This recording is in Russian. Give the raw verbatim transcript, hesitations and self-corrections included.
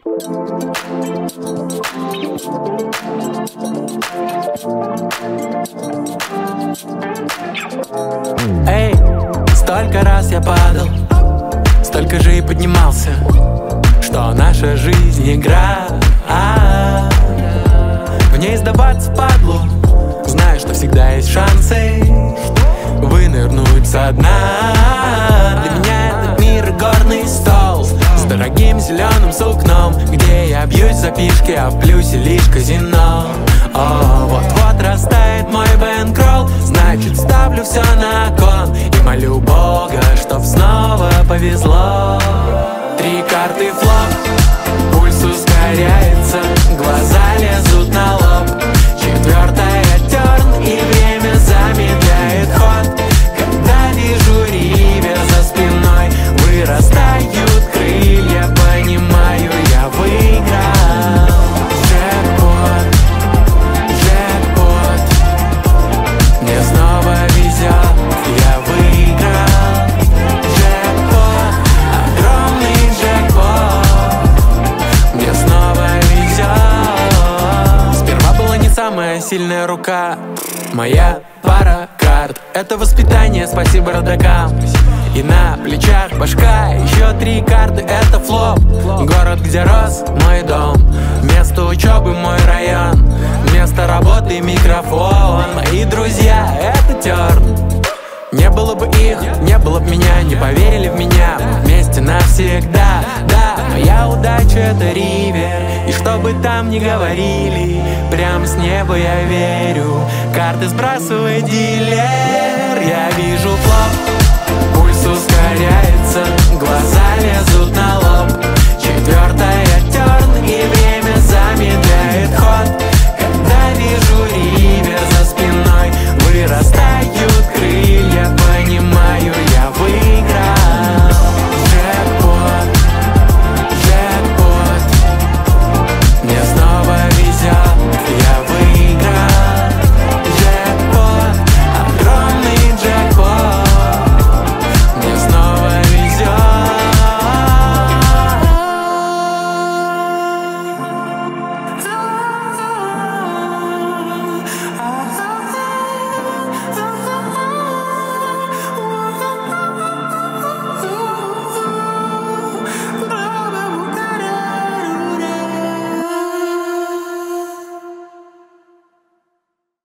Эй, столько раз я падал, столько же и поднимался, что наша жизнь игра. В ней сдаваться падлу, зная, что всегда есть шансы вынырнуть со дна. Для меня этот мир горный стол с дорогим зеленым сукном, где я бьюсь за фишки, а в плюсе лишь казино. О, вот-вот растает мой бэнкролл, значит ставлю все на кон и молю Бога, чтоб снова повезло. Три карты флоп, пульс ускоряется, глаза лезут на лоб. Четвертая терн, и время замедляет ход. Когда вижу ривер за спиной, вырастают крылья, понимаю, я выиграл. Джекпот, джекпот, мне снова везет, я выиграл. Джекпот, огромный джекпот, мне снова везет. Сперва была не самая сильная рука, моя пара карт — это воспитание, спасибо родакам. И на плечах башка, еще три карты — это флоп. Город, где рос мой дом, место учебы мой район, место работы микрофон. Мои друзья — это терн. Не было бы их, не было бы меня, не поверили в меня, мы вместе навсегда. Да, моя удача — это ривер, и что бы там ни говорили, прям с неба я верю. Карты сбрасывает дилер, я вижу флоп, пульс ускоряется, глаза лезут на